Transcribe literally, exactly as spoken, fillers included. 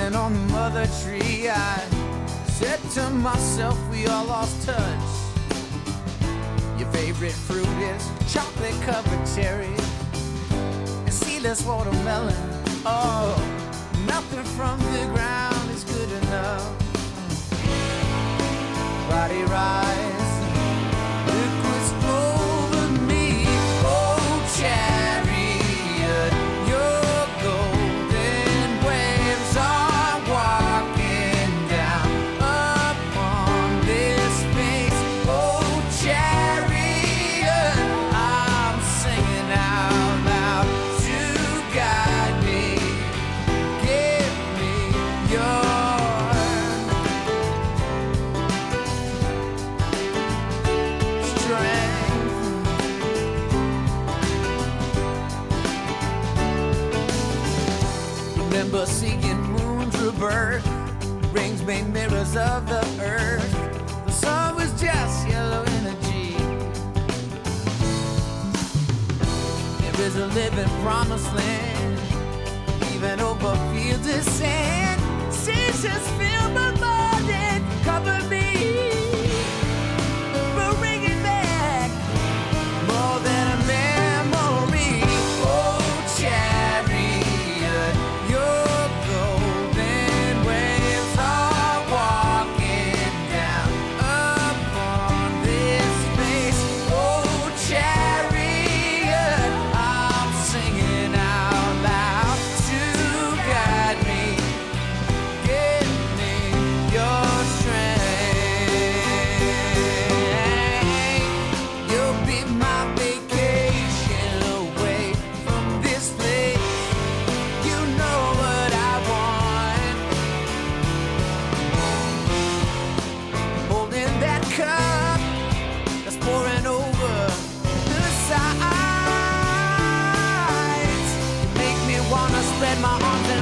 Leaning on the mother tree, I said to myself, we all lost touch. Your favorite fruit is chocolate covered cherries and seedless watermelon. Oh, nothing from the ground is good enough. Body rise, liquids over me. Oh, chariot, your golden waves are walking down upon this space. Oh, chariot, I'm singing out loud to guide me. Give me your remember seeing moons rebirth, rings made mirrors of the earth. The sun was just yellow energy. There is a living promised land, even over fields of sand. Seasons fill my mind and cover me. We're bringing back more than a memory. Oh, chariot, your golden waves are walking down upon this space. Oh, chariot, I'm singing out loud to guide me. Give me your strength. You'll be my vacation away from this place. You know what I want. Holding that cup that's pouring over the sides. You make me wanna spread my arms